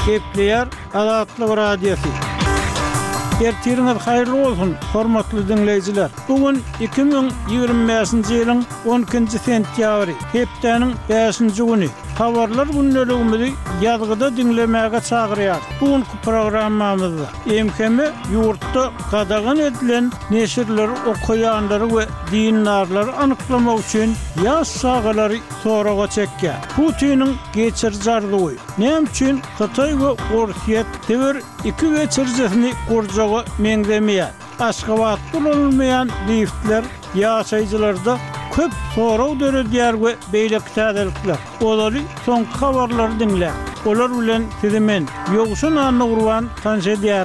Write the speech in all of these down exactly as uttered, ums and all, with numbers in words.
Kepler Azatlyk Radiosu. Ertiriniz hayırlı olsun, hormatly dinleyijiler. Bugün iki bin ýygrimi beşinji ýylyň on ikinji sentýabry, hepdeniň beşinji güni. Habarlar günneligimizi ýazgyda dinlemäge çagyrýar. Bugünkü programmamyzda emkeme ýurtda gadagan edilen neşirleri, okuyanları we dindarlary anyklamak üçin ýaş sagalary soraga çekýär. Putiniň geçirjarlygy näme üçin Hytaý we Orsiýet teber iki geçirjesini gurjaga meňdemeýär. Aşgabat bulunmayan liftler ýaşaýjylarda köp soraw döredýär we beýle täzelikler. Olary soň habarlary dinler. Olar bilen sizimen ýoguşan anny urwan tanşedýär.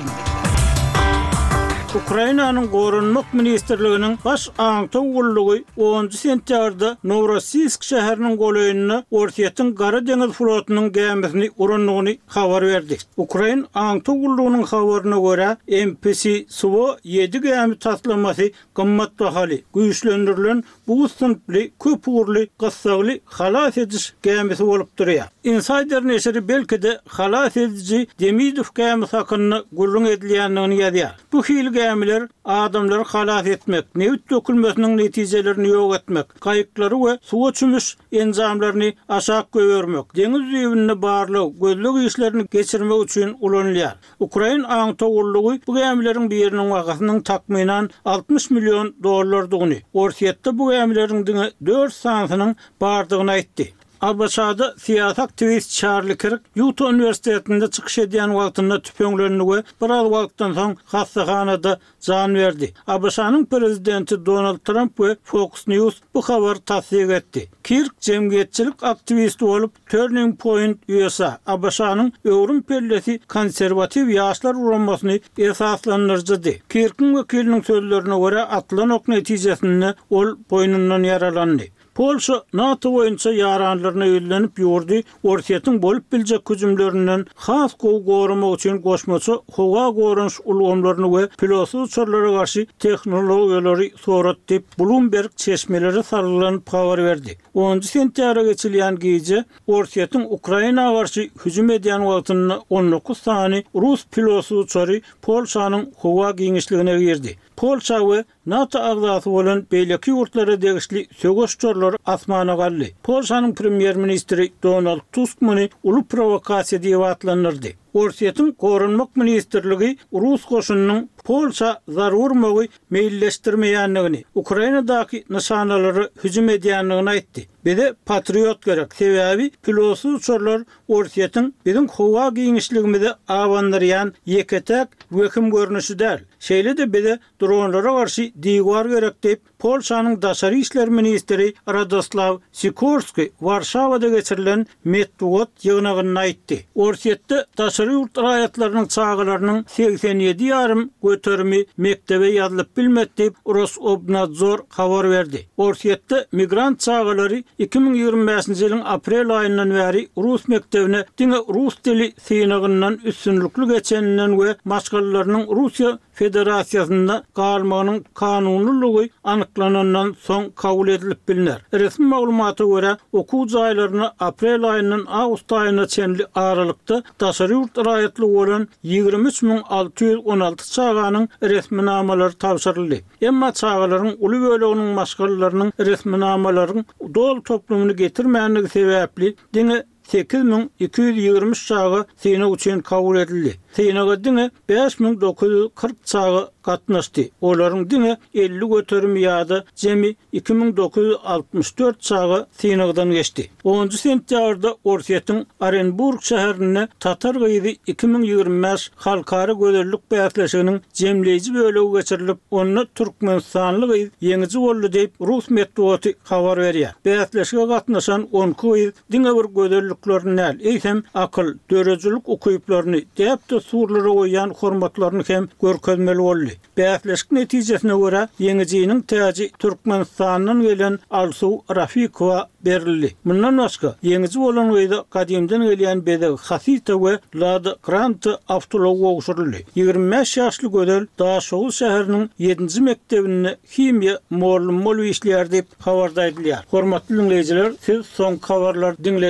Ukrainanyň Gorunmak ministrliginiň baş aňtawgullugy onuncu sentýarda Novorossiysk şäheriniň goýunyna Orsiýetyň Gara deňiz flotunyň gemisini uranlygyny habar berdi. Ukrain aňtawgullugynyň habaryna görä M P C Suwo ýedi gemi taslamasy gymmat bahaly, güýçlendirilen bu sınply, köp uğurly, gassagly halas ediş gemisi bolup durýar. Insider neşri belki-de halas edici Demidov gemisi hakyna gurrun edilýändigini ýazýar. Bu hili gemiler adamlary halas etmek, newit dökülmesiniň netijelerini ýok etmek, gaýyklary we suwa çümüş enzamlaryny aşak göwermek, deňiz ýüzüne barlyk, gözlük işlerini geçirmek üçin ulanýar. Ukrain aňtawgullugy bu gemileriň biriniň wagatynyň takminan altmış milyon dollardygyny, Orsiýetde bu gemileriň diňe dört sansynyň bardygyny aýtdy. Abaşada siyasi aktivist Charlie Kirk Utah Üniversitetinde çıkış edýän wagtynda tüpeňlerini we biraz wagtdan soň hastahanada jan berdi. Abaşanyň prezidenti Donald Trump we Fox News bu habar tasdik etdi. Kirk jemgyýetçilik aktivisti bolup Turning Point U S A Abaşanyň öwrüm pellesi konservativ ýaşlar uranmasyny esaslandyrdy. Kirk'in wekiliniň sözlerine görä atlan ok netijesinde ol boýnundan yaralandy. Polşa NATO boýunça ýaranlaryna öýlenip ýurdy. Orsiýetyň bolup biljek hüjümlerinden has gowy goramak üçin goşmaçy howa gorunç ulgamlaryny we pilotsuz uçurlara garşy tehnologiýalary sorat diýip Bloomberg çeşmeleri sarylanyp habar berdi. onuncu sentýabra geçilýän gece Orsiýetyň Ukraina garşy hüjüm edýän wagtyny on dokuz sany Rus pilotsuz uçary Polşanyň howa giňişligine girdi. Polşa we NATO agzasy bolan beýleki ýurtlara degişli sögüşçüler asmana galdy. Polşanyň premier ministri Donald Tusk muny uly provokasiýa diýip atlandyrdy. Orsiýetyň Gorunmak ministrligi Rus goşunynyň Polşa zarurmagy meýilleşdirmeýändigini, Ukrainadaky nişanalary hüjüm edýändigini aýtdy. Bede patriot gerek. Sebäbi pilotsuz uçurlar Orsiýetyň biziň howa giňişligimizi awandyrýan ýeketek weküm görnüşi däl. Şeýle de bede dronlara garşy diýwar gerek diýip Polşanyň daşary işler ministri Radoslaw Sikorski Warşawada geçirilen medeniýet ýygnagyny aýtdy. Orsiýetde daşary ýurt raýatlarynyň çağalarynyň seksen ýedi ýarym götermi mektebe ýazylyp bilmek diýip Rosobnadzor habar berdi. Orsiýetde migrant çağalary iki bin ýygrimi beşinji ýylyň aprel aýyndan bäri Rus mektebine diňe Rus dili synagyndan üstünlükli geçeninden we maşgallarynyň Russiýa Federasiýasynda galmagynyň kanunlylygy anyklanandan soň kabul edilip bilinär. Resmi maglumata görä okuw jaýlaryna aprel aýyndan awgust aýyna çenli aralykda daşary ýurt raýatly bolan ýygrimi üç bin alty ýüz on alty çağanyň resmi namalary tapşyryldy. Emma çağalaryň uly böleginiň maşgallarynyň resmi namalaryň dol toplumunu getirmänligi sebäpli diňe sekiz bin iki ýüz ýygrimi üç çağı synag üçin kabul edildi. Synaga diňe beş bin dokuz ýüz kırk çağı gatnaşdy. Olaryň diňe elli göterimi ýa-da jemi iki bin dokuz ýüz altmış dört çağı synagdan geçdi. onuncu sentýabrda Orsiýetyň Orenburg şäherine tatar gyýdy iki bin ýygrimi beş halkara gözellik bäýatleşiginiň jemleýiji bölegi geçirilip, onda Türkmenistanly gyýy ýeňiji boldy diýip Rus medeniýeti habar berýär. Bäýatleşige gatnaşan on iki gyýy diňe bir gözelliklerini näl, eýsem akyl, dörejilik okuyuplaryny diýip de surlara goýan hormatlaryny hem görkezmeli boldy. Bäýatleşik netijesine görä ýeňijiniň täji Türkmenistanyň gelen Alsuw Rafikowa berildi. Mundan başga ýeňiji bolan goýda gadymdan gelýän bedeg Hasita we Lada Grant awtology ogşuruldy. ýygrimi beş ýaşly gödel Daşoğlu şäheriniň ýedinji mektebinde himiýa molum molu işleýär diýip habarda edilýär. Hormatly dinleýijiler, siz soň habarlar dinle